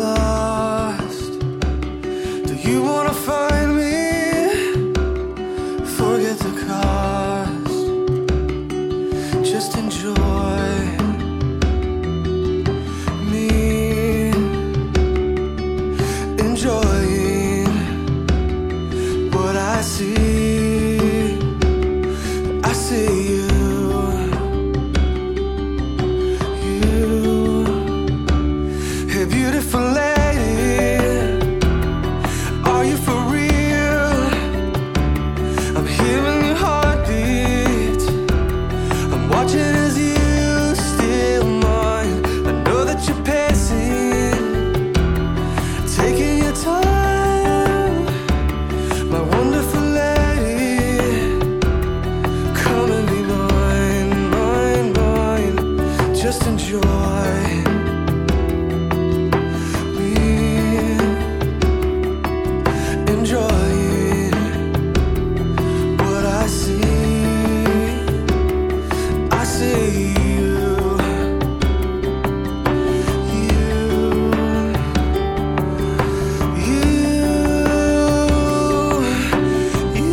lost. Do you wanna find me? Forget the cost. Just enjoy me, enjoying what I see. I see you. Hey, beautiful lady, are you for real? I'm hearing your heartbeat. I'm watching as you steal mine. I know that you're pacing, taking your time. My wonderful lady, come and be mine, mine, mine. Just enjoy. Enjoying what I see. I see you, you, you, you.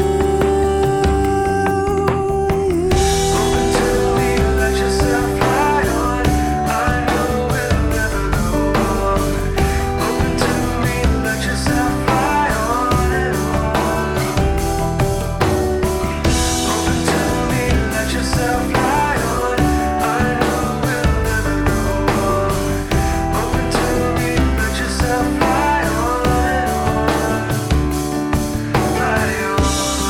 Open to me, let yourself fly on. I know we'll never go on. Open to me, let yourself fly on and on. Open to me, let yourself fly on. I know we'll never go on. Open to me, let yourself fly on and on. Fly on.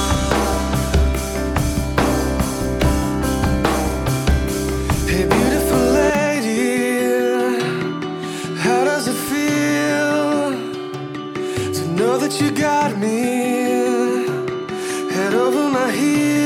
Hey, beautiful lady, how does it feel to know that you got me head over my heels?